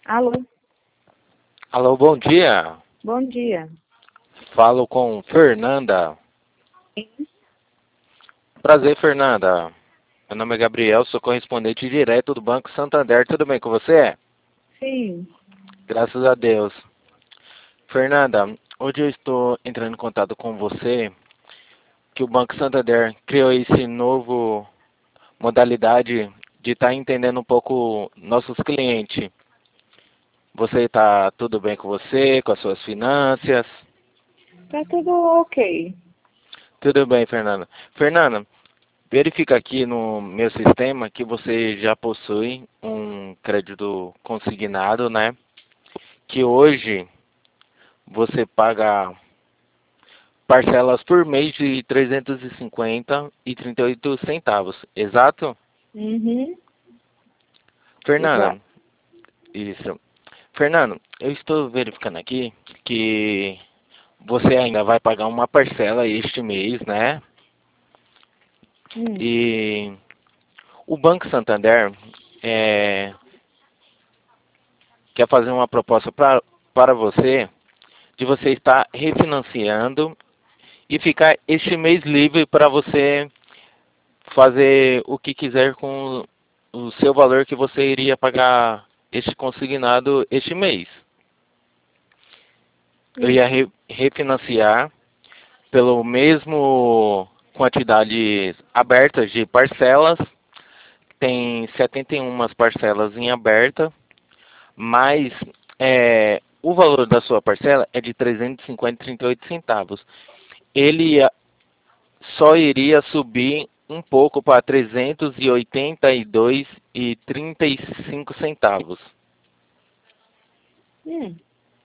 Alô, Alô, bom dia. bom dia. Falo com Fernanda. Prazer, Fernanda. Meu nome é Gabriel, sou correspondente direto do Banco Santander. Tudo bem com você? Sim, Graças a Deus. Fernanda, hoje eu estou entrando em contato com você que o Banco Santander criou esse novo modalidade de estar entendendo um pouco nossos clientes. Você está tudo bem com você, com as suas finanças? tá tudo ok. Tudo bem, Fernanda. Fernanda, verifica aqui no meu sistema que você já possui um crédito consignado, né? Que hoje você paga parcelas por mês de 350,38 centavos. Exato? Uhum, Fernanda, exato. isso. Fernando, eu estou verificando aqui que você ainda vai pagar uma parcela este mês, né? Hum, E o Banco Santander é, quer fazer uma proposta para você de você estar refinanciando e ficar este mês livre para você fazer o que quiser com o seu valor que você iria pagar este consignado este mês. Eu hum, ia refinanciar pelo mesmo quantidade abertas de parcelas, tem 71 parcelas em aberta, mas o valor da sua parcela é de 350,38 centavos. Ele só iria subir um pouco para 382,35 centavos. hum.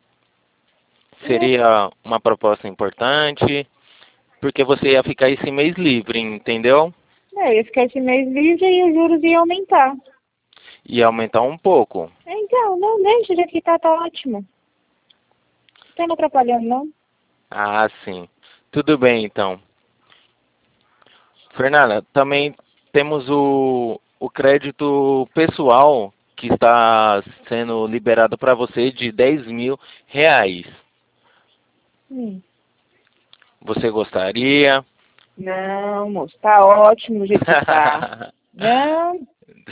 Seria uma proposta importante, porque você ia ficar esse mês livre, entendeu? Ia ficar esse mês livre e os juros iam aumentar. Ia aumentar um pouco. Então, não, deixa de aqui, tá ótimo. Não tá me atrapalhando, não? Ah, sim. Tudo bem, então. Fernanda, também temos o crédito pessoal que está sendo liberado para você de R$ 10.000. Hum. Você gostaria? Não, moço, tá ótimo do jeito que tá. Não,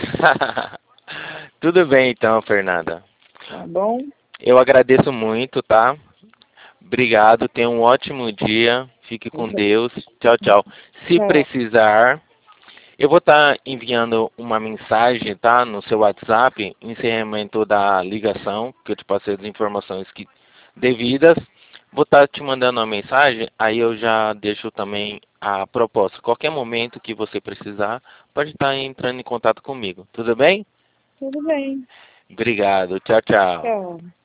Tudo bem então, Fernanda. tá bom? Eu agradeço muito, tá? Obrigado, tenha um ótimo dia. Fique com Deus. Tchau, tchau. Se Tchau. precisar, eu vou estar enviando uma mensagem, tá? No seu WhatsApp, encerramento da ligação, que eu te passei as informações devidas. Vou estar te mandando uma mensagem, aí eu já deixo também a proposta. Qualquer momento que você precisar, pode estar entrando em contato comigo. Tudo bem? Tudo bem. Obrigado. Tchau, tchau. Tchau.